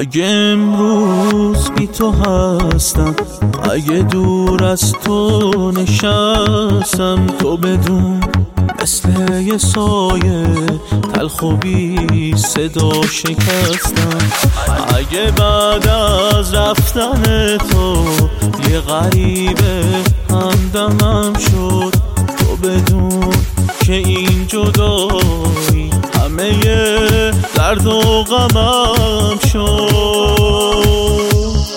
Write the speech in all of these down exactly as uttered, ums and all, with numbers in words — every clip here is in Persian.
اگه امروز بی تو هستم، اگه دور از تو نشستم، تو بدون مثل یه سایه تلخ و بی صدا شکستم. اگه بعد از رفتن تو یه غریبه همدمم شد، تو بدون که این جدایی همه درد و غمم شد.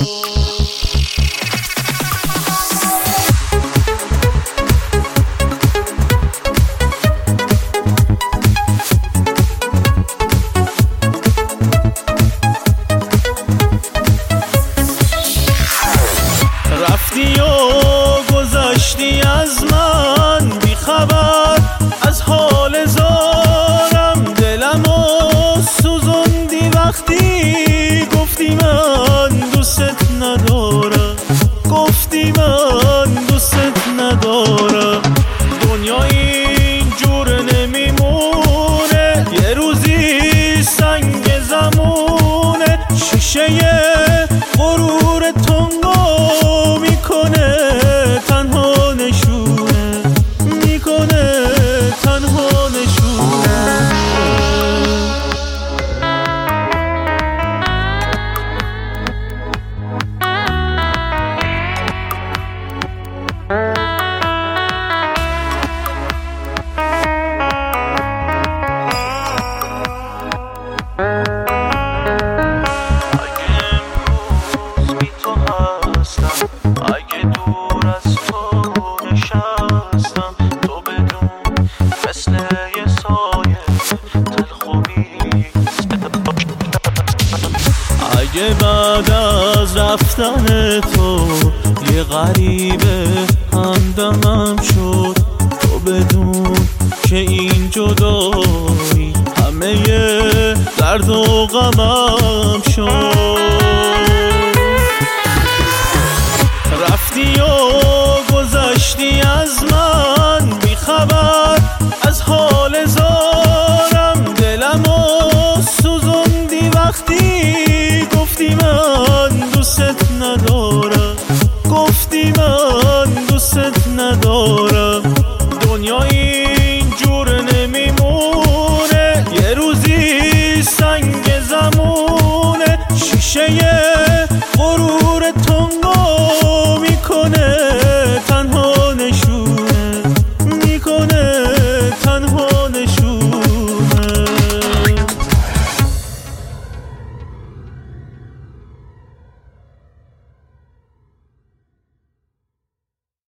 رفتی و گذشتی از من بی خبر از حال زارم، دلمو سوزوندی وقتی گفتی من دوست ندارم، گفتی من دوست ندارم. دنیا اینجور نمیمونه، یه روزی سنگ زمونه، شیشه غرور تنگو میکنه، تنها نشونه میکنه، تنها نشونه. اگه دور از تو نشستم، تو بدون مثل یه سایه تلخ و بی. اگه بعد از رفتن تو یه غریبه همدمم شد، تو بدون که این جدایی همه درد و غمم شد. رفتی و